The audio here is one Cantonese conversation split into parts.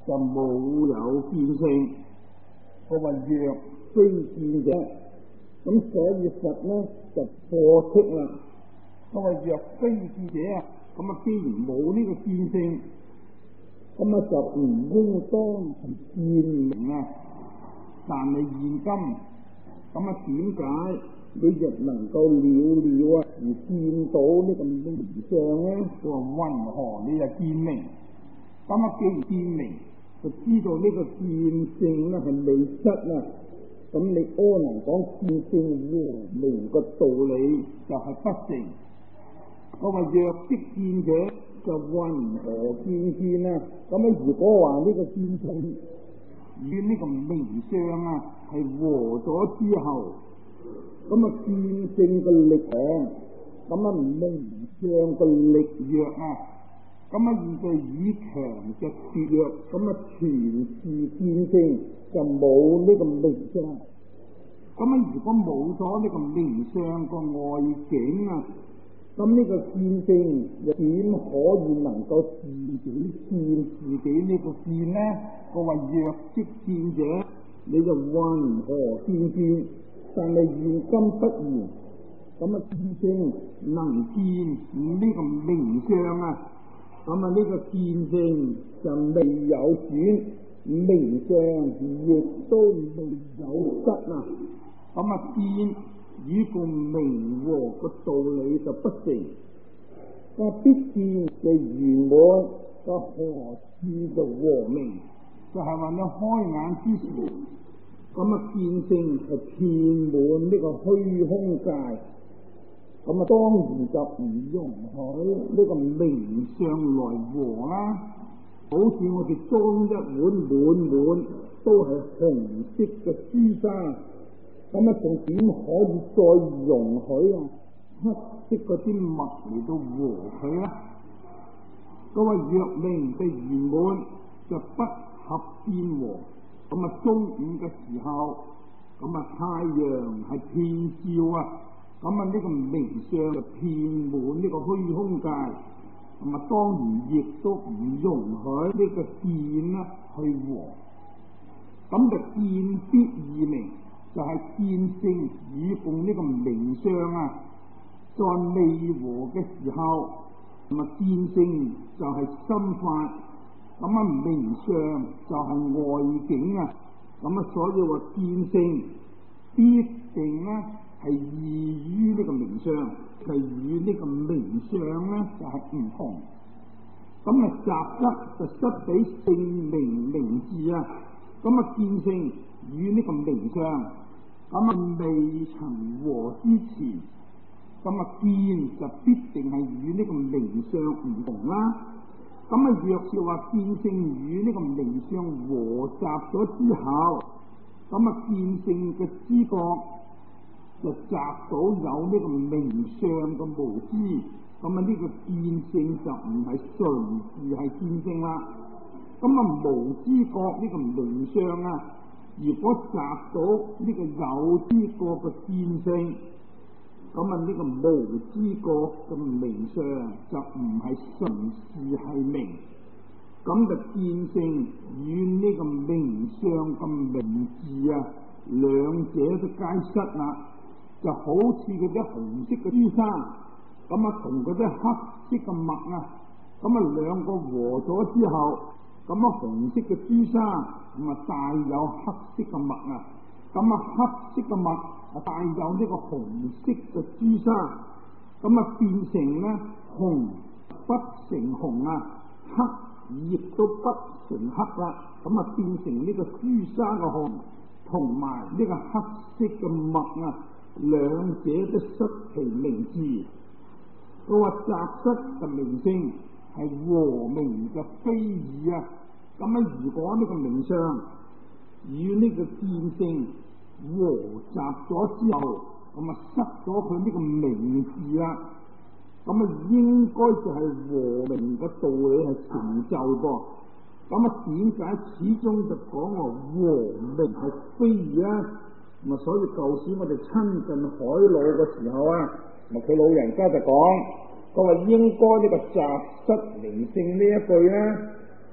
就冇有見性。佢話若非見者，咁所以佛呢就破斥啦。佢話若非見者啊，咁啊既然冇呢個見性，咁啊就唔應當見明啊。但係現今咁啊，點解你亦能夠了啊而見到呢個明相咧？佢話云何你就見明？咁啊，既然見明，就知道呢個見性咧係未失啊。咁你柯能講見性和明個道理就係不成。我話若即見者，就云何見啊？咁啊，如果話呢個見性與呢個明相啊係和咗之後，咁啊見性嘅力強，咁啊明相嘅力弱啊，咁啊現在以強嘅削弱，咁啊全是見性就冇呢個明相。咁啊如果冇咗呢個明相個外境啊，咁呢個見性又點可以能夠自己見自己呢個見呢？我話若即見者，你就云何見？但係現今不然。咁啊見性能見呢個明相啊，咁啊呢個見性就未有轉，明相亦都未有失啊。咁啊見與個明和個道理就不成。個必見嘅圓滿，個何處就和明？就係話你開眼之時，咁啊見性係遍滿呢個虛空界，咁啊當然就唔容許呢個明相來和啦。好似我哋裝一碗滿都係紅色嘅朱砂，咁啊仲點可以再容許啊黑色嗰啲墨嚟到和佢咧？嗰個若明嘅圓滿就不合變和。咁啊中午嘅時候，咁啊太陽係遍照啊，咁啊呢個明相就遍滿呢個虛空界，咁啊當然亦都唔容許呢個見啦去和。咁就見必異明，就係見性與共呢個明相啊，在未和嘅時候，咁啊見性就係心法，咁啊明相就係外境啊。咁啊所以話見性必定咧係異於呢個明相，係與呢個明相咧就係唔同。咁啊雜質就失彼性明智啊。咁啊見性與呢個明相，咁啊未曾和之前，咁啊見就必定係與呢個明相唔同啦。咁啊若是話見性與呢個明相和雜咗之後，咁啊見性嘅知覺就雜到有呢個明相嘅無知，咁啊呢個見性就唔係純是係見性啦。咁啊無知覺呢個明相啊，如果雜到呢個有知覺嘅見性，咁啊呢個無知覺嘅明相就唔係純是係明，咁就見性與呢個明相嘅明智啊，兩者都皆失啦。就好似嗰啲紅色嘅朱砂，咁啊同嗰啲黑色嘅墨啊，咁啊兩個和咗之後，咁啊紅色嘅朱砂咁啊帶有黑色嘅墨啊，咁啊黑色嘅墨帶有呢個紅色嘅朱砂，咁啊變成咧紅不成紅啊，黑亦都不成黑啦，咁啊變成呢個朱砂嘅紅同埋呢個黑色嘅墨啊，兩者都失其明智。佢話雜質嘅明性係和明嘅非異啊。咁啊如果呢個明相與呢個見性和雜咗之後，咁啊失咗佢呢個明智啦，咁啊應該就係和明嘅道理係成就噃。咁啊點解始終就講話和明係非異啊？咁啊所以舊時我哋親近海老嘅時候啊，咁佢老人家就講，佢話應該呢個雜質明性呢一句咧，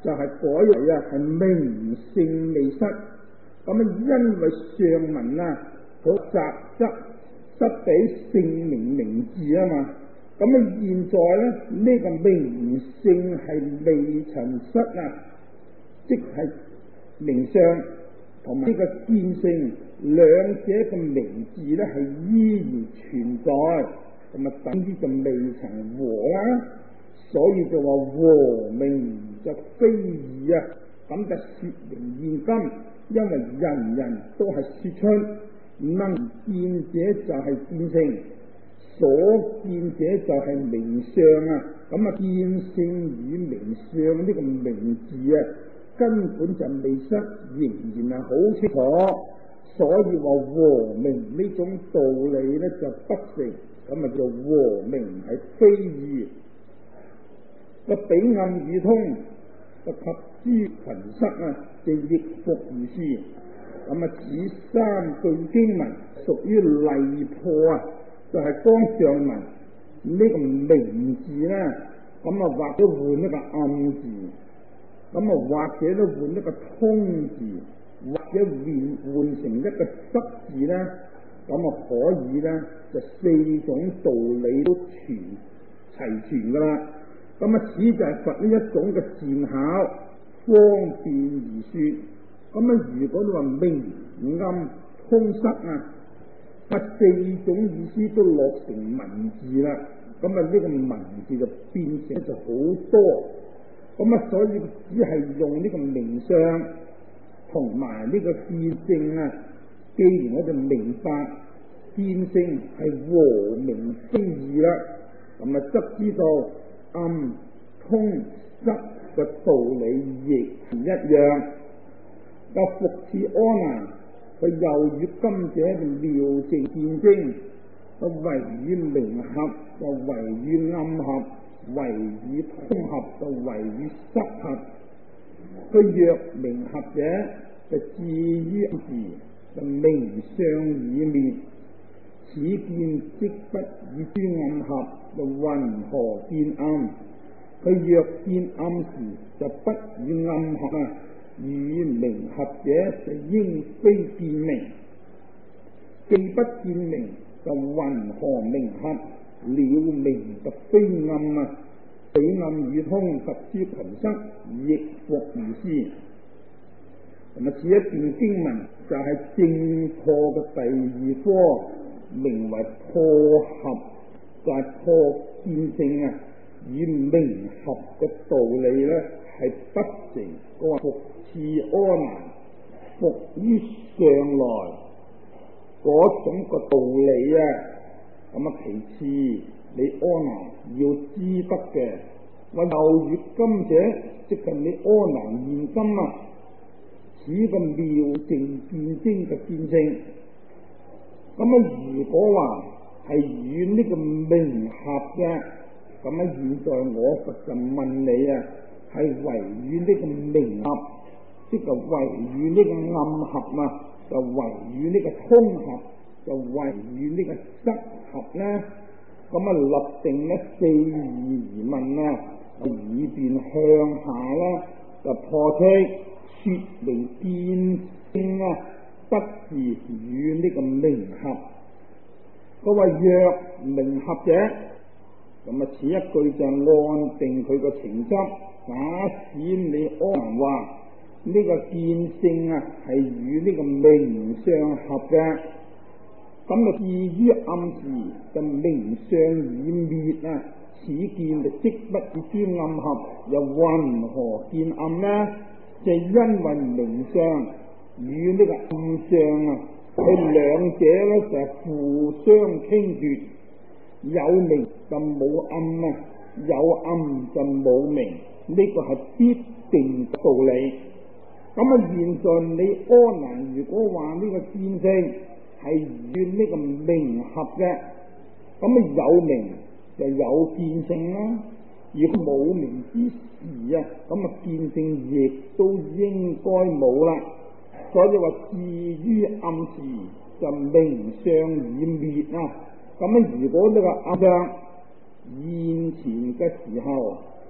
就係改為係名姓未失。咁因為上文好雜質失俾姓名字啊嘛。咁現在呢個名姓係未曾失即係名相同埋呢個見性兩者嘅名字係依然存在，咁等於就未曾和啦，所以就話和名就非異咁就說明現今，因為人人都係說出能見者就係見性，所見者就係名相咁見性與名相呢個名字根本就未失，仍然係好清楚，所以話和名呢種道理就不成，咁叫和名係非異。個彼暗語通個及諸群失就亦復如是。咁此三句經文屬於例破就係剛上文呢個名字咁或者換一個暗字，咁或者都換一個通字，或者換成一個失字咁可以就四種道理都齊全噶啦。咁此就係佛呢一種嘅善巧方便而說。咁如果你話明暗通失四種意思都落成文字啦，咁呢個文字就變成就好多。咁所以只係用呢個名相同埋呢個見性既然我哋明白見性係和名非異啦，咁則知道暗通失嘅道理亦係一樣。復次阿難，佢又與今者嘅妙淨見證，唯與明合就唯與暗合，唯與通合就唯與失合。佢若明合者就至於暗時就名相已滅，此見即不以諸暗合，就云何見暗？佢若見暗時就不與暗合與明合者就應非見明，既不見明就云何明合？了明就非暗彼暗語通及諸群失亦復如是。咁此一段經文就係正破嘅第二科，名為破合，就係破見性與明合嘅道理係不成。嗰個復次阿難復於上來嗰種個道理咁其次你阿難要知得嘅，我又與今者即係你阿難現今此個妙淨見證嘅見性。咁如果話係與呢個明合嘅，咁現在我佛就問你係唯與呢個明合，即係唯與呢個暗合就唯與呢個通合，就唯與呢個失合咁立定四義疑問以便向下就破斥說明見性不是與呢個明合。佢話若明合者，咁此一句就按定佢個情執。假使你阿難話呢個見性係與呢個名相合嘅，咁至於暗時就名相已滅此見就即不以諸暗合，又云何見暗就因為名相與呢個暗相佢兩者就係互相傾奪，有明就冇暗有暗就冇明，呢個係必定道理。咁現在你阿難如果話呢個見性係與呢個明合嘅，咁有明就有見性啦。如果冇明之時咁見性亦都應該冇啦。所以話至於暗時就名相已滅咁如果呢個暗相現前嘅時候，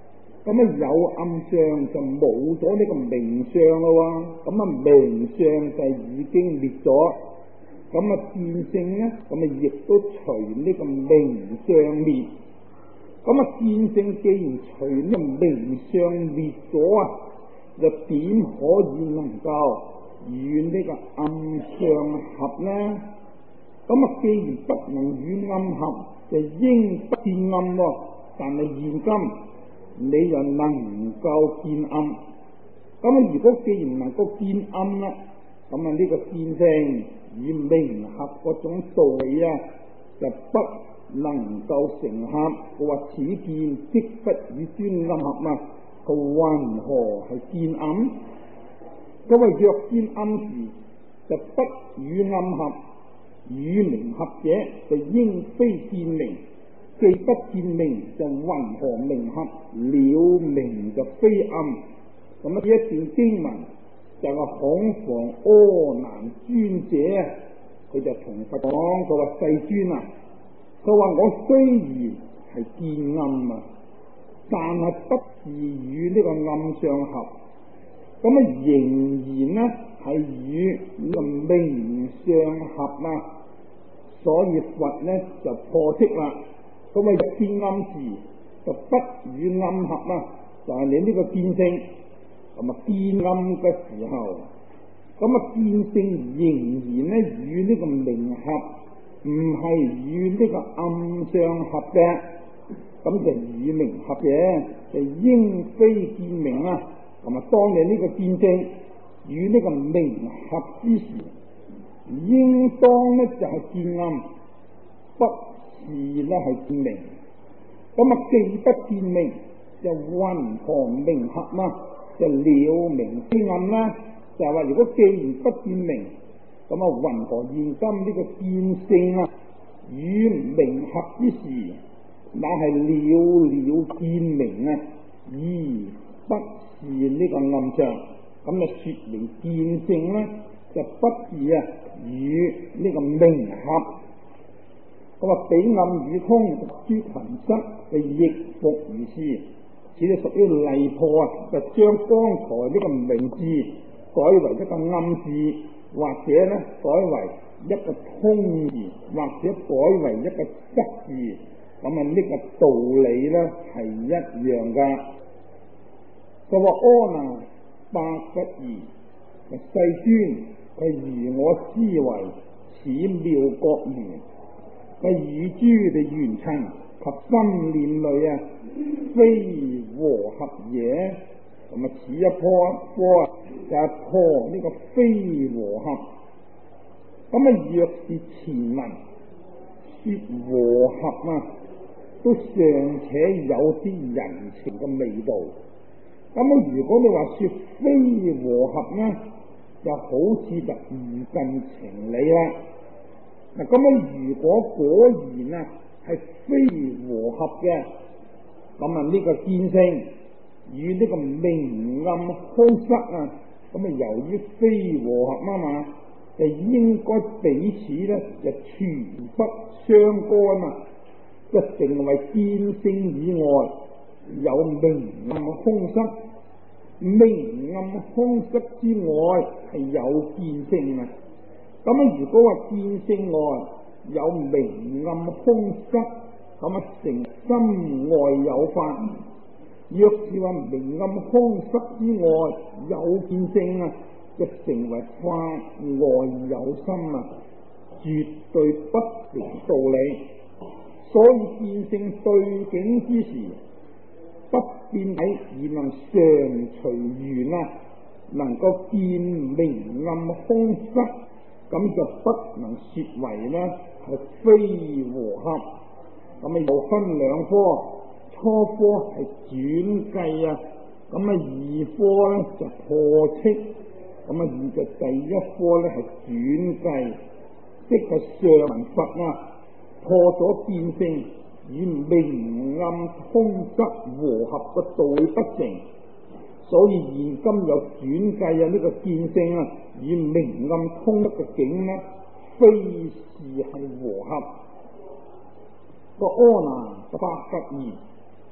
咁有暗相就冇咗呢個明相咯，咁明相就已經滅咗，咁見性咧，咁亦都隨呢個明相滅。咁見性既然隨呢個明相滅咗又點可以能夠與呢個暗相合呢？既然不能與暗合，就應不見暗喎。但係現今你又能夠見暗，如果既然能夠見暗啦，呢個見性與明合嗰種道理就不能夠成合。佢話此見即不與專暗合佢云何係見暗？佢話若見暗時就不與暗合，與明合者就應非見明。既不見明就云何明合？了明就非暗。呢一段經文就係恐防阿難尊者佢就同佛講，佢話世尊佢話我雖然係見暗但係不是與呢個暗相合，仍然係與呢個明相合所以佛就破斥啦。咁見暗時就不與暗合就係你呢個見性。見暗嘅時候，見性仍然與呢個明合，唔係與呢個暗相合嘅。就與明合嘅，就應非見明當你呢個見性與呢個明合之時，應當就係見暗，不是係見明。既不見明，就云何明合就了明非暗就係話，如果既然不見明，云何現今呢個見性與明合之時，乃係了見明而不是呢個暗相。說明見性就不是與呢個明合。彼暗與空諸群室就亦復如是。此屬於例破就將剛才呢個明字改為一個暗字，或者改為一個通字，或者改為一個質字。呢個道理係一樣噶。佢話阿難百不疑，世尊佢如我思維此妙覺緣，與諸嘅緣塵及心念類非和合也。此一科就係破呢個非和合。若是前文說和合都尚且有啲人情嘅味道。如果你話說非和合就好似就唔近情理啦。如果果然係非和合嘅，呢個見性與呢個明暗空塞由於非和合就應該彼此就全不相干就成為見性以外有明暗空塞，明暗空塞之外係有見性如果話見性外有明暗空塞，成心外有法。若是話明暗空塞之外有見性就成為法外有心絕對不成道理。所以見性對境之時，不變體而能常隨緣能夠見明暗空塞，咁就不能說為係非和合。又分兩科，初科係轉計二科就破斥。第一科係轉計，即係上文佛破咗見性與明暗空塞和合嘅道理不成，所以現今有轉計呢個見性與明暗空塞嘅境非是係和合。阿難百不疑，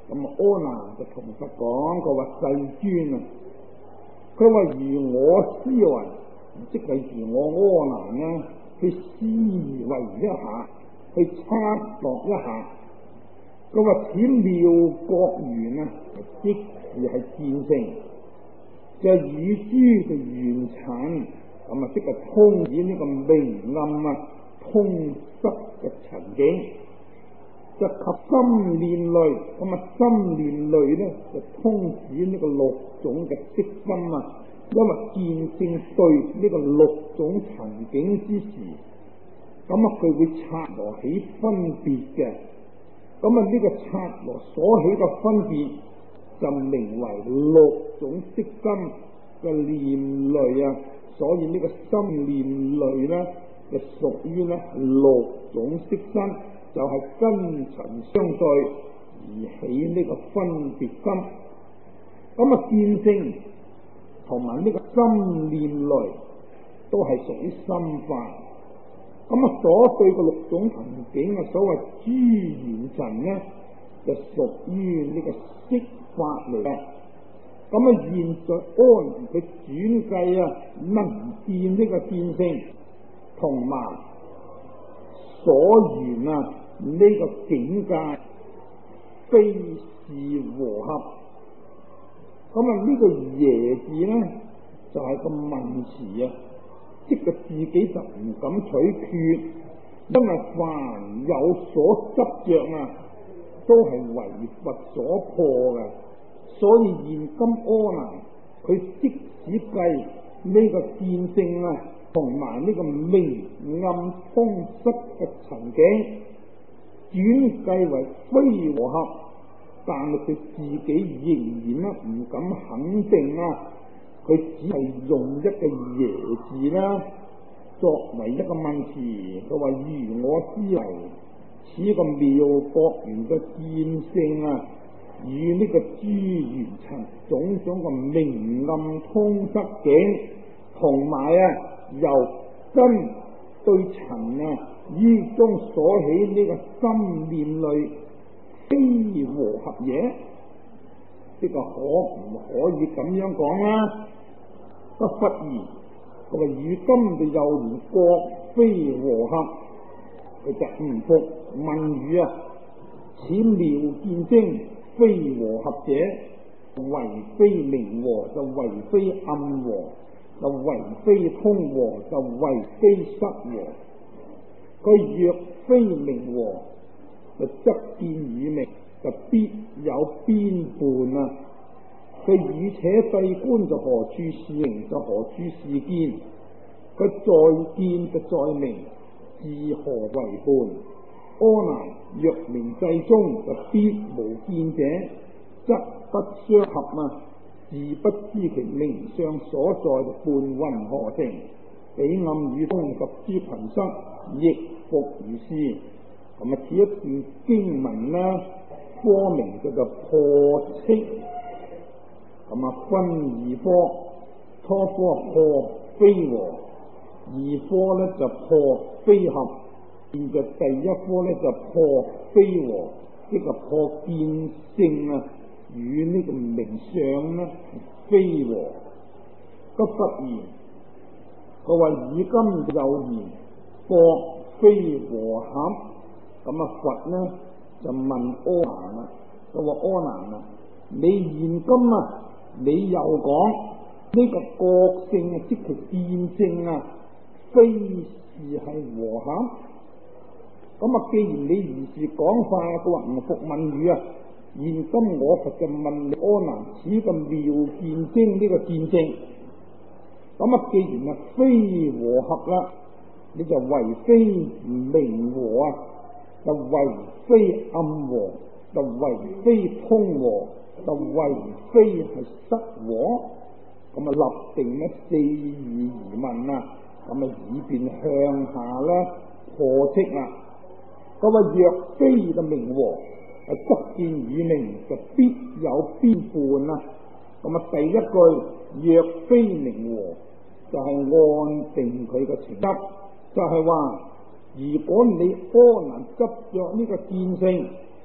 咁柯南就同佛講，佢話世尊啊，佢話如我思維，即係如我柯南呢，去思維一下，去測度一下，佢話此妙覺緣啊，即是係見性，就與諸嘅緣塵，咁啊即係通以呢個明暗啊通塞嘅塵境，就及心念類，咁啊心念類咧就通指呢個六種嘅色心啊，因為見性對呢個六種塵境之時，咁啊佢會察羅起分別嘅，咁啊呢個察羅所起嘅分別就名為六種色心嘅念類啊，所以呢個心念類咧就屬於咧六種色心，就係根塵相對而起呢個分別心。咁啊見性同埋呢個心念類都係屬於心法。咁啊所對嘅六種塵境嘅所謂諸緣塵呢，就屬於呢個色法嚟嘅。咁啊現在柯南佢轉計啊，能見呢個見性同埋所緣啊呢個境界非是和合。咁啊呢個耶字咧就係個問詞啊，即係自己就唔敢取決，因為凡有所執着啊，都係為佛所破嘅。所以現今柯南佢即使計呢個見性啊，同埋呢個明暗通塞嘅塵境轉計為非和合，但係佢自己仍然咧唔敢肯定啊，佢只係用一個耶字啦作為一個問詞，佢話如我思維，此個妙覺緣嘅見性啊，與呢個諸緣塵種種嘅明暗通塞境，同埋啊由根對塵啊於中所起呢個心念類非和合也，呢個可唔可以咁樣講啊？不忽然，佢話與今就又連覺非和合，佢就唔服問語啊！此妙見精非和合者，為非明和，就為非暗和，就為非通和，就為非失和。佢若非明和，就則見與明就必有邊絆啊！佢與且對觀就何處是明，就何處是見，佢在見就在明，自何為絆？柯南若明際中就必無見者，則不相合啊！自不知其明相所在，伴云何成？彼暗與通及諸群生，亦復如是。咁啊，此一段經文啦，科名叫做破斥。咁啊，分二科，初科破非和，二科咧就破非合，現在第一科咧就破非和，即係破見性啊與呢個明相咧非和。不忽然，佢話以今有言覺非和合，咁啊佛呢就問柯南啦，佢話柯南啊，你現今啊你又講呢個覺性啊，即係見性啊，非是係和合。咁啊，既然你如是講法，佢話唔服問語啊。現今我佛就問你柯南，此個妙見精呢個見性，咁啊，既然啊非和合啦，你就為非明和啊，就為非暗和，就為非通和，就為非係失和。咁啊立定呢四義疑問啊，咁啊以便向下咧破斥啦。咁啊若非嘅明和，則見與明就必有邊絆啊。咁啊第一句若非明和，就係按定佢嘅情質，就係話如果你柯南執着呢個見性，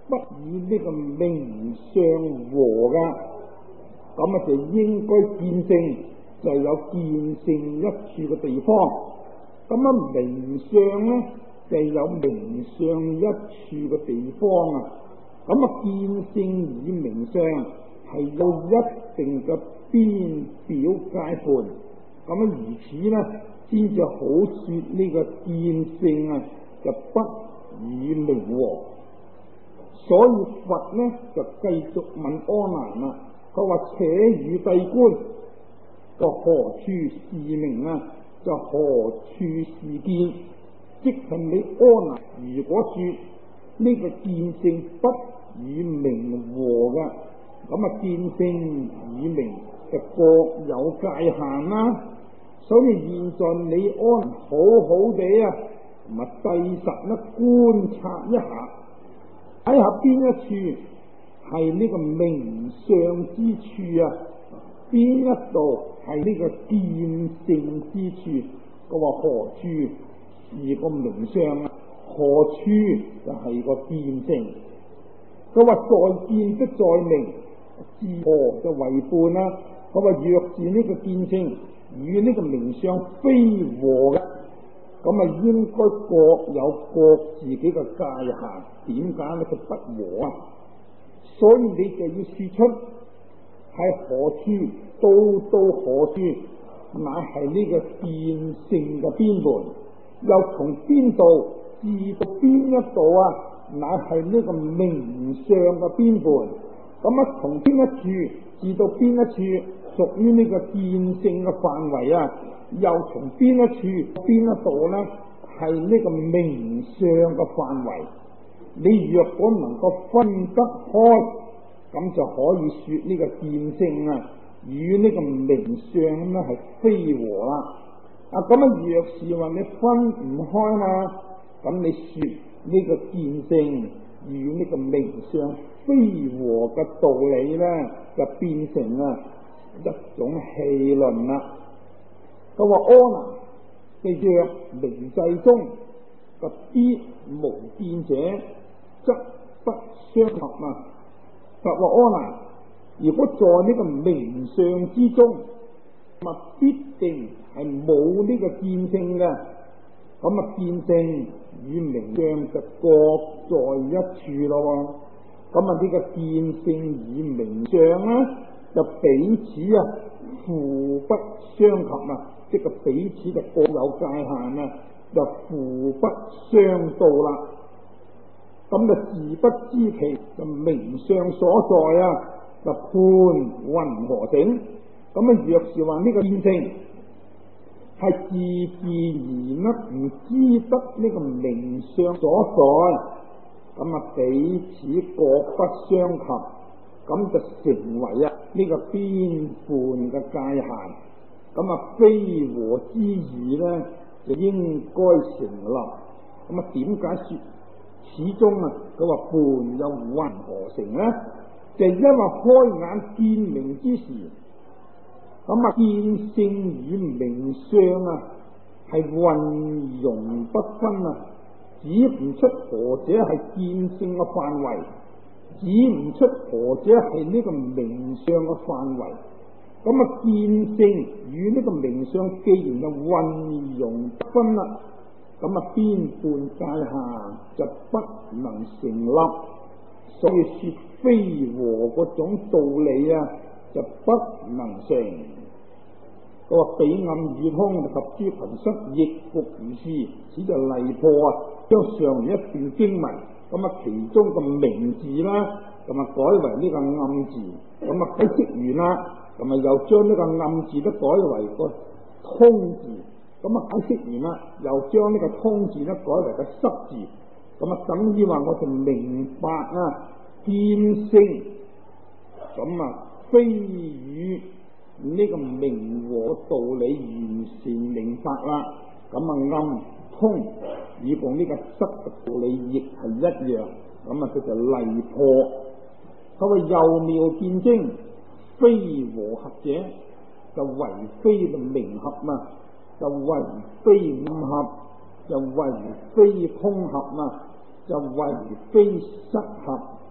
不與呢個名相和噶，咁就應該見性就有見性一處嘅地方，咁名相呢就有名相一處嘅地方啊。咁見性與名相係有一定嘅邊表界盤，咁如此呢先至好說呢個見性啊就不與名和。所以佛呢就繼續問阿難啦，佢話且與帝觀，就何處是名啊？就何處是見？即係你阿難，如果說呢個見性不與名和嘅，咁見性與名就各有界限啦。所以現在你阿難好好地啊，咪細實咧觀察一下，睇下邊一處係呢個名相之處啊，邊一度係呢個見性之處。佢話何處是個名相啊？何處就係個見性？佢話在見不在名，自何就為伴啦？佢話若是呢個見性與呢個名相非和嘅，咁應該各有各自己嘅界限。點解呢？佢不和啊？所以你就要說出係何處到何處，乃係呢個見性嘅邊門，又從邊度至到邊一度啊？乃係呢個名相嘅邊門。咁從邊一處至到邊一處屬於呢個見性嘅範圍啊？又從邊一處邊一度呢？係呢個名相嘅範圍。你若果能夠分得開，咁就可以說呢個見性啊與呢個名相呢係非和啦。咁若是話你分唔開啦，咁你說呢個見性與呢個名相非和嘅道理呢，就變成一種戲論啦。佢話阿難，嘅若名際中特必無見者，則不相合啊！就話阿難，如果在呢個名相之中，咁必定係冇呢個見性嘅，咁見性與名相就各在一處咯。咁呢個見性與名相呢，就彼此互不相合啊！即係彼此就各有界限啊，就互不相到啦。咁就自不知其就名相所在啊，就判云何整？咁若是話呢個見性係自然唔知得呢個名相所在，咁彼此各不相合，咁就成為呢個邊判嘅界限。咁非和之義呢，就應該成立。咁點解說始終佢話伴又云何成呢？就因為開眼見名之時，咁見性與名相係混融不分啊，指唔出何者係見性嘅範圍，指唔出何者係呢個名相嘅範圍。咁見性與呢個名相既然就混融不分啦，咁邊判界限就不能成立。所以說非和嗰種道理就不能成。佢話彼暗與通及諸群室亦復如是，此就例破將上面一段經文，其中個名字啦，改為呢個暗字，解釋完啦。又將呢個暗字都改為個通字，解釋完啦，又將呢個通字都改為個濕字，等於話我就明白見性，非與呢個名和道理完全明白啦。暗通以共呢個濕嘅道理亦係一樣，佢就例破。佢話又妙見精，非和合者，就為非名合嘛，就為非暗合，就為非通合嘛，就為非失合。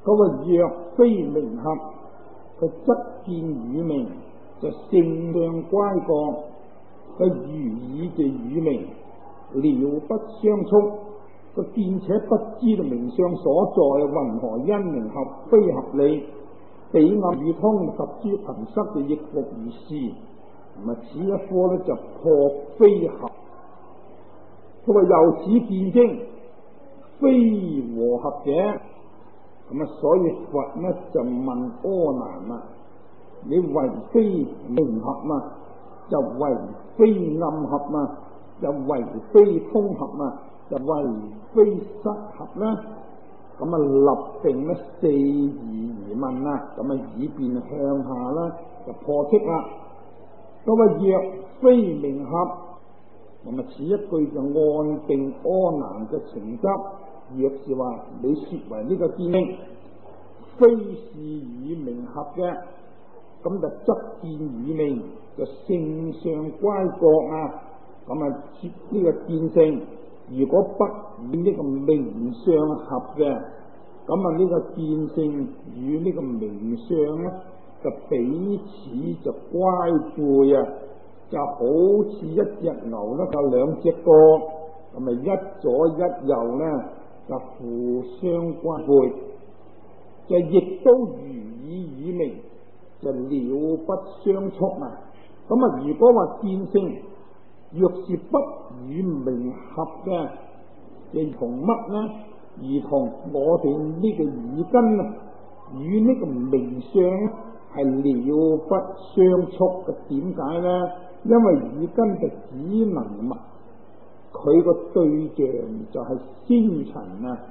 嗰個若非名合，佢則見語名，就性相乖覺，佢如意就語名了不相觸，佢見且不知道名相所在，云何因名合非合理？彼暗語通及諸群室就亦復如是。此一科咧就破非合。佢話由此見證非和合者，所以佛呢就問阿難啦：你為非明合嘛，就為非暗合嘛，就為非通合嘛，就為非失合啦。立定呢四義而問啦，以便向下啦就破斥啦。若非名合，此一句就按定阿難嘅情執。若是話你說為呢個見證非是與名合嘅，咁就則見語名，就性相乖覺啊。說呢個見證如果不與呢個名相合嘅，呢個見證與呢個名相咧就彼此就乖背啊，就好似一隻牛咧有兩隻角，一左一右咧就互相乖背，就亦都如以語名，就了不相觸啊。如果話見證若是不與名合嘅，就同乜呢？而同我哋呢個耳根啊，與呢個名相係了不相觸嘅。點解呢？因為耳根就只能聞，佢個對象就係星塵啊。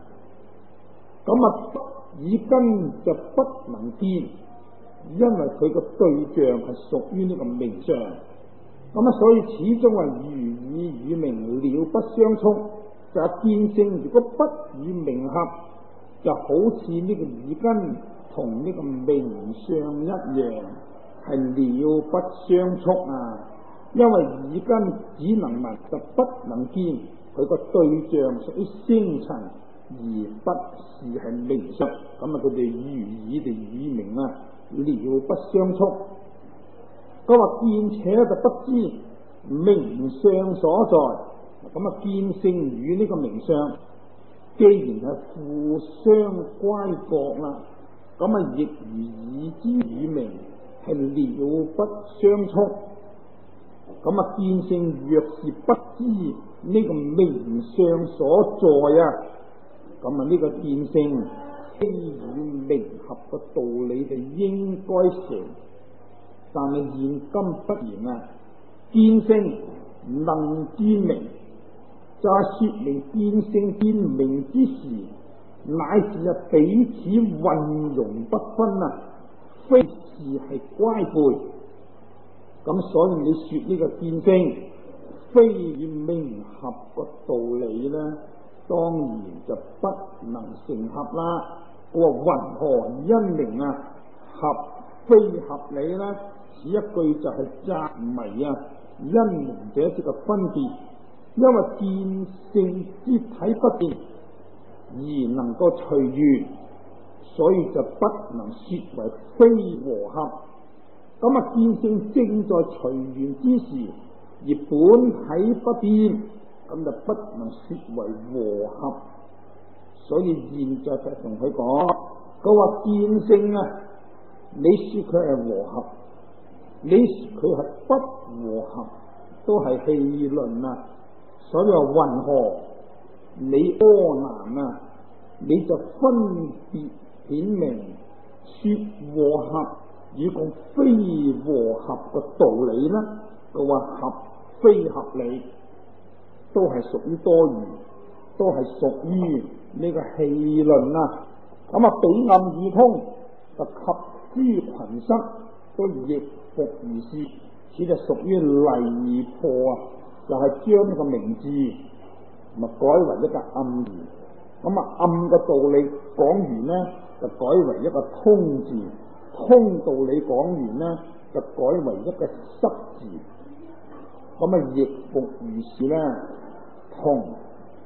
耳根就不能見，因為佢個對象係屬於呢個名相。所以始終係如以語名了不相觸，就係見證如果不與名合，就好似呢個耳根同呢個名相一樣，係了不相觸啊。因為耳根只能聞，就不能見，佢個對象屬於星塵，而不是係名相。佢哋如以哋語名啊，了不相觸。佢話見且就不知名相所在，見性與呢個名相既然係互相乖覺啦，亦如已知語名係了不相觸。見性若是不知呢個名相所在啊，呢個見性非與名合嘅道理就應該成。但係現今不然啊！見性能見名，就係說明見性見名之時，乃至彼此混融不分啊，非是係乖背。所以你說呢個見性非與名合個道理呢，當然就不能成合啦。我話云何因名啊合非合理呢？此一句就係責迷啊，因名者即個分別，因為見性之體不變而能夠隨緣，所以就不能說為非和合。見性正在隨緣之時，而本體不變，就不能說為和合。所以現在就同佢講，佢話見性啊，你說佢係和合，你說佢係不和合，都係戲論啊。所以話云何你阿難啊，你就分別顯明說和合與共非和合嘅道理呢？佢話合非合理，都係屬於多餘，都係屬於呢個戲論啊。彼暗語通就及諸群室都亦復如是，此就屬於離破啊，就係將呢個名字改為一個暗語。暗嘅道理講完呢，就改為一個通字，通道理講完呢，就改為一個失字。亦復如是呢，同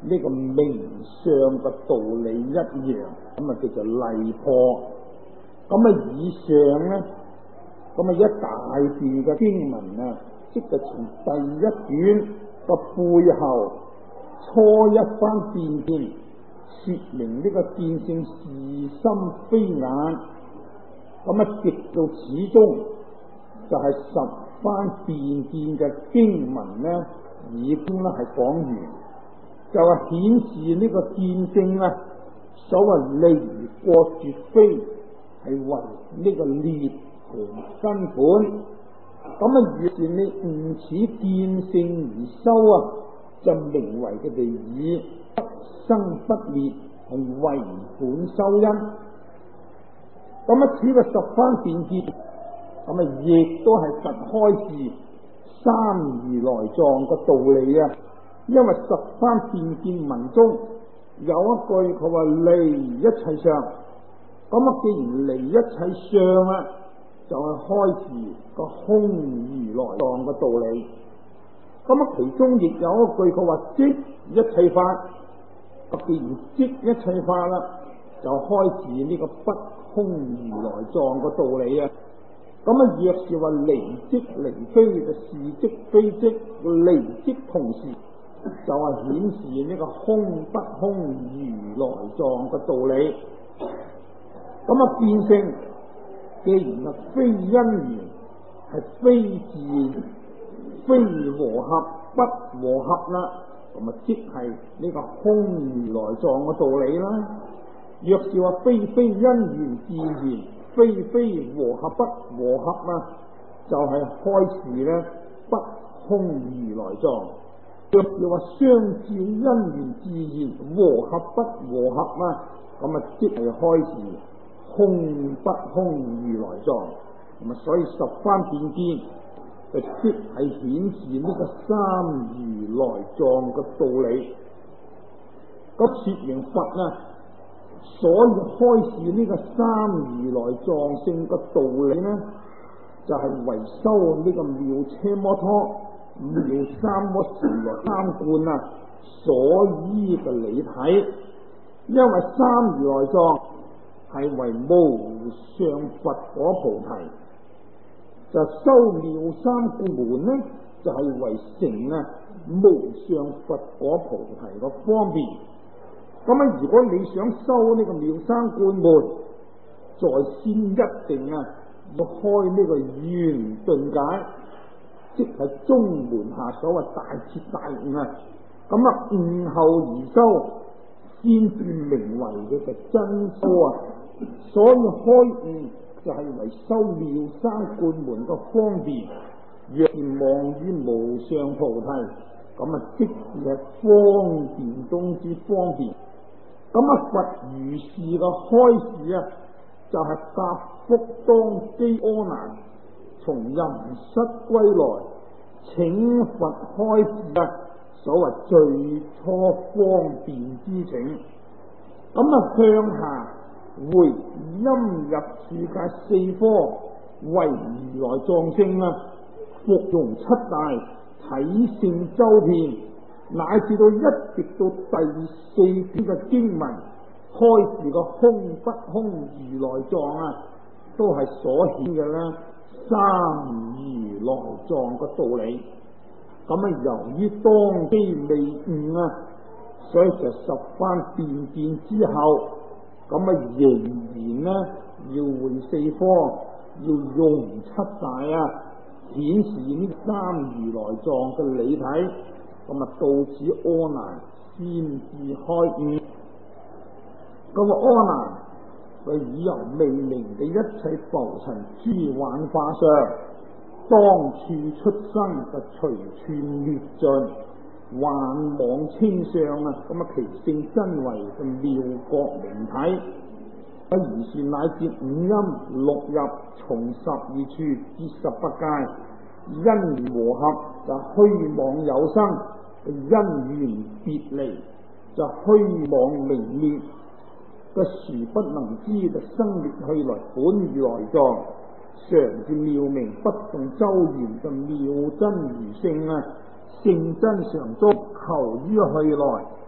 呢個名相嘅道理一樣，咁啊叫做例破。咁以上呢，咁一大段嘅經文啊，即係從第一卷個背後初一番變見，說明呢個見性是心非眼，咁直到始終就係十番變見嘅經文呢，已經咧係講完，就係顯示呢個見性啊，所謂離過絕非係為呢個涅槃根本。咁越是你悟此見性而修啊，就名為佢哋以不生不滅係為本修因。咁此個十番變見，咁亦都係佛開示三如來藏嘅道理啊。因為十番變見文中有一句佢話離一切相，咁既然離一切相啊，就係開示個空如來藏嘅道理。咁其中亦有一句佢話即一切法，既然即一切法啦，就開示呢個不空如來藏嘅道理啊。咁若是話離即離非，就是即非即，離即同時，就係顯示呢個空不空如來藏嘅道理。咁變性既然係非因緣，係非自然，非和合不和合啦，咁即係呢個空如來藏嘅道理啦。若是話非因緣自然，非和合不和合啊，就係開示咧不空如來藏。若是話相照因緣自然，和合不和合啊，咁即係開示空不空如來藏。咁所以十番變見就即係顯示呢個三如來藏嘅道理。咁說明佛啊，所以開示呢個三如來藏性嘅道理呢，就係為修呢個妙車摩托、妙三摩時來三觀啊所依嘅理體。因為三如來藏係為無上佛果菩提，就修妙三觀門呢，就係為成啊無上佛果菩提嘅方便。咁如果你想修呢個妙三觀門，在先一定啊要開呢個圓頓解，即係中門下所謂大徹大悟啊。咁悟後而修，先至名為佢嘅真修啊。所以開悟就係為修妙三觀門嘅方便。若然望於無上菩提，咁即係方便中之方便。佛如是嘅開示啊，就係答覆當機阿難從淫室歸來，請佛開示啊，所謂最初方便之請。向下回陰入處界四科，為如來藏性啊，服用七大體性周遍，乃至到一直到第四篇嘅經文開示個空不空如來藏啊，都係所顯嘅啦三如來藏嘅道理。由於當機未悟啊，所以就十番變見之後，仍然呢要會四科，要用七大啊，顯示呢三如來藏嘅理體。到此阿難先至開悟。阿難佢以由未明嘅一切浮塵諸幻化相，當處出生就隨處滅盡，幻妄清相啊！其性真為嘅妙覺明體。如是乃至五陰六入，從12處至18界，因和合就虛妄有生，因緣別離就虛妄明滅，個殊不能知就生滅去來本如來藏，常至妙明不動周圓就妙真如性啊！性真常足，求於去來，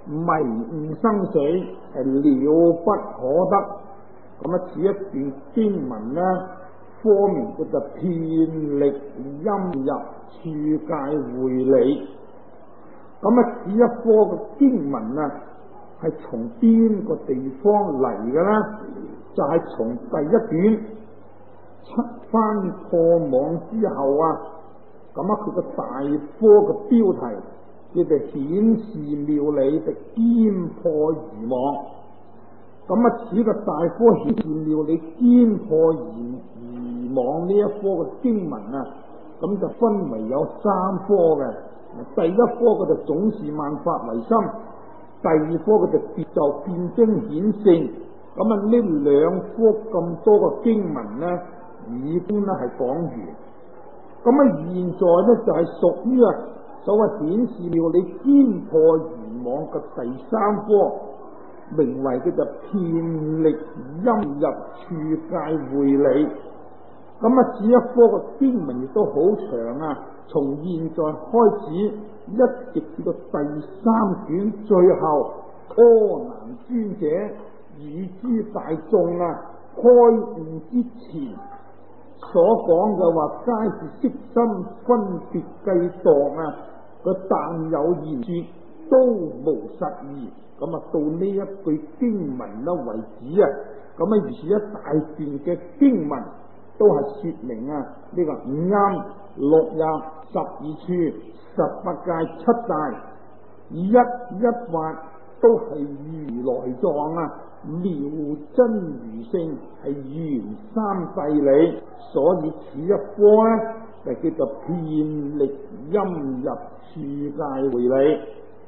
迷悟生死，係了不可得。咁此一段經文呢，科名叫做遍歷陰入處界會理。此一科嘅經文啊，係從邊個地方嚟嘅呢？就係從第一卷七番破網之後啊，佢個大科嘅標題叫做顯示妙理嘅兼破疑網。此個大科顯示妙理兼破疑網呢一科嘅經文啊，就分為有三科嘅。第一科嘅就總是萬法唯心，第二科嘅就別就辨經顯性。呢兩科咁多個經文呢，已經係講完。現在呢，就係屬於所謂顯示妙理兼破疑網嘅第三科，名為叫做遍歷陰入處界會理。此一科嘅經文亦都好長啊，從現在開始一直至到第三卷最後，柯南尊者與諸大眾開悟之前所講嘅話，皆是色心分別計度佢但有言說，都無實義。到呢一句經文為止啊，如是一大段嘅經文都係說明呢個五陰六入十二處18界7大一法都係如來藏妙真如性，係原三諦理。所以此一科呢，就叫做遍歷陰入處界會理。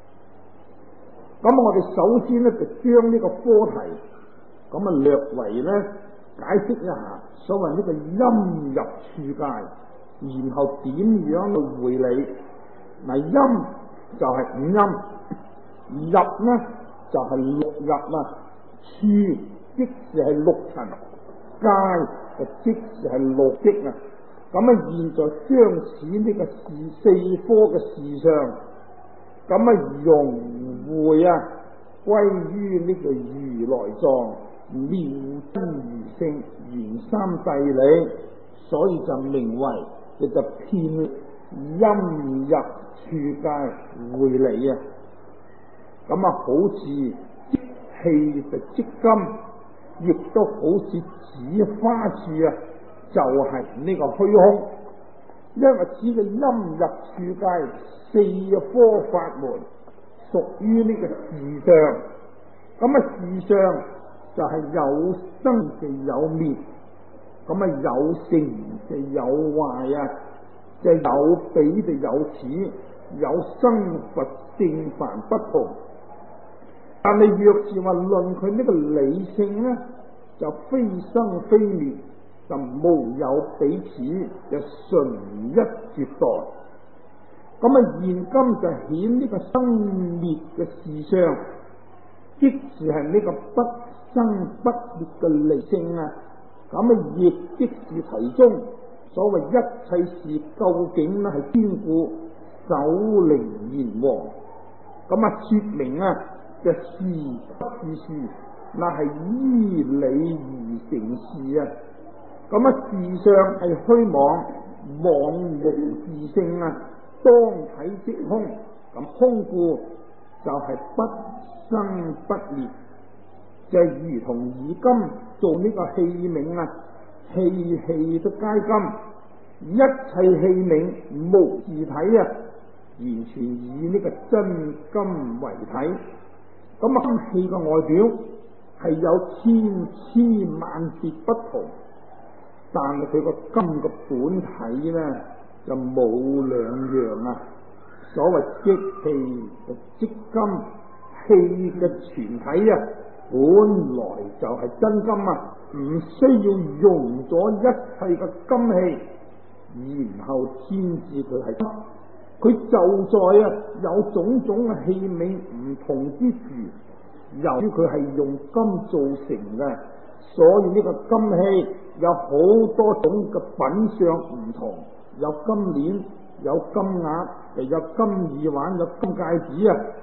我哋首先呢，就將呢個科題略為呢解釋一下所謂呢個陰入處界，然後點樣去會理。陰就係五陰，入呢就係六入處即是係六塵，界就即是係六識現在將此呢個四科嘅事上，融會歸於呢個如來藏妙真如性原三諦理，所以就名為叫做遍陰入處界會理好似氣就即金，亦都好似指花處就係呢個虛空。因為此個陰入處界四科法門屬於呢個事相。事相就係有生就有滅，有成就有壞就有比就有此，有生佛正凡不同。但係若是話論佢呢個理性呢，就非生非滅，就無有彼此，就純一絕代。現今就顯呢個生滅嘅事相，即是係呢個不生不滅嘅理性亦即是題中所謂一切事究竟係堅固首靈閻王。說明嘅事不是事，那係依理而成事事相係虛妄，妄無自性當體即空。空故就係不生不滅，就如同以金做呢個器皿器器都皆金，一切器皿無自體完全以呢個真金為體。金器嘅外表係有千千萬別不同，但係佢個金嘅本體呢，就冇兩樣所謂即器就即金，器嘅全體本來就係真金唔需要用咗一切嘅金器，然後先至佢係金。佢就在有種種嘅器皿唔同之處，由於佢係用金造成嘅，所以呢個金器有好多種嘅品相唔同，有金鏈，有金額，又有金耳環，有金戒指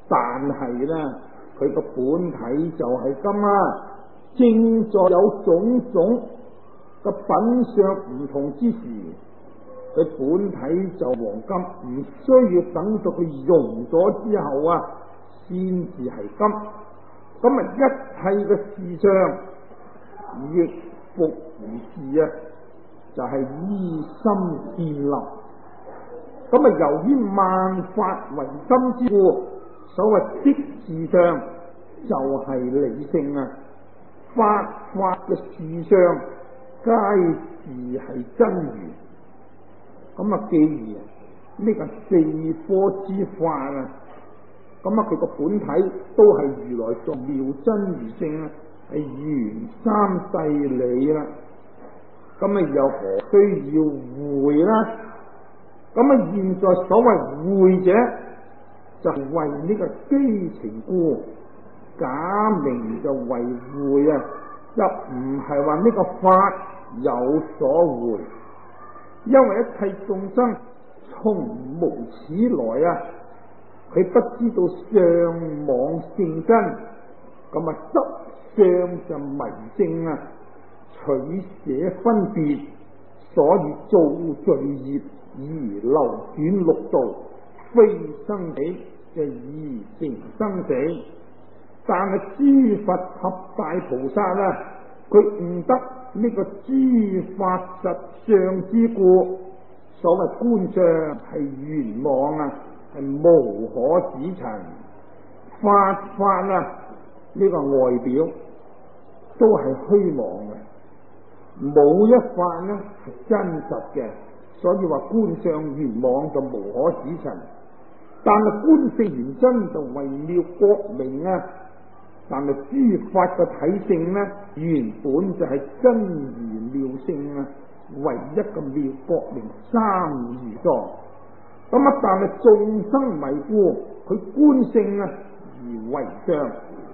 但係呢，佢個本體就係金啊，正在有種種個品相唔同之時，佢本體就黃金，唔需要等到佢溶咗之後啊，先至係金。咁啊，一切嘅事相亦復如是啊，就係依心建立。咁啊，由於萬法為心之故，所謂即事相就係理性啊，法嘅事相皆是係真如。咁啊，既然呢個四科之法啊，咁啊，佢個本體都係如來藏妙真如性啊，係原三世理啦。咁啊，又何需要會啦？咁啊，現在所謂會者，就係為呢個機情故，假名就為會啊，就唔係話呢個法有所會，因為一切眾生從無始來啊，佢不知道相妄性真，咁啊執相就迷證啊，取捨分別，所以造罪業而流轉六道，非生死就而成生死。但係諸佛及大菩薩啊，佢悟得呢個諸法實相之故，所謂觀相係圓妄啊，係無可指陳。法啊，呢個外表都係虛妄嘅，冇一法呢係真實嘅，所以話觀相圓妄就無可指陳。但係觀性圓真就微妙覺明啊，但係諸法嘅體性呢，原本就係真如妙性啊，唯一嘅妙覺明三如狀。咁啊，但係眾生迷故，佢觀性啊而為相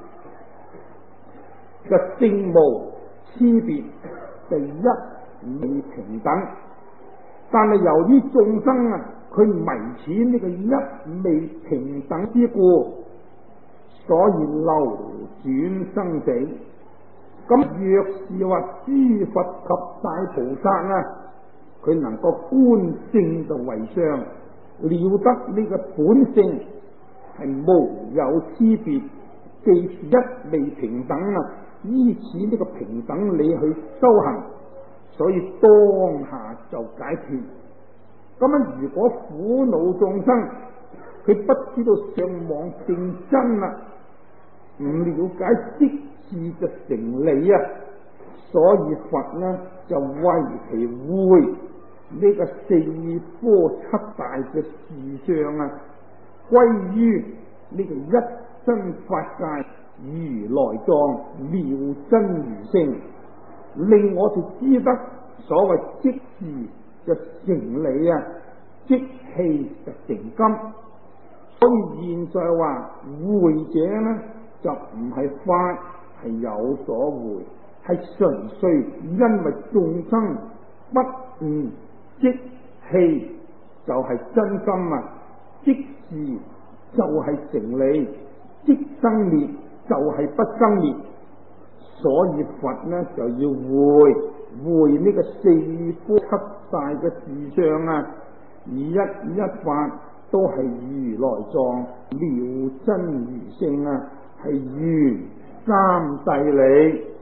嘅性無差別，第一未平等。但係由於眾生啊，佢迷此呢個一未平等之故，所以流轉生死。咁若是話諸佛及大菩薩啊，佢能夠觀性就為相，了得呢個本性係無有差別，既是一未平等啊，依此呢個平等理去修行，所以當下就解脫。咁樣如果苦惱眾生，佢不知道相妄性真啊，唔了解即智嘅成理啊，所以佛呢就為其會呢個四科七大嘅事相啊，歸於呢個一真法界如來藏妙真如性，令我哋知得所謂即智嘅成理啊，即氣嘅成金。所以現在話會者呢，就唔係法係有所會，係純粹因為眾生不悟即氣就係真金啊，即智就係成理，即生滅就係不生滅。所以佛呢就要會呢個四科七大嘅事相啊，而一法都係如來藏妙真如性啊，係原三世理。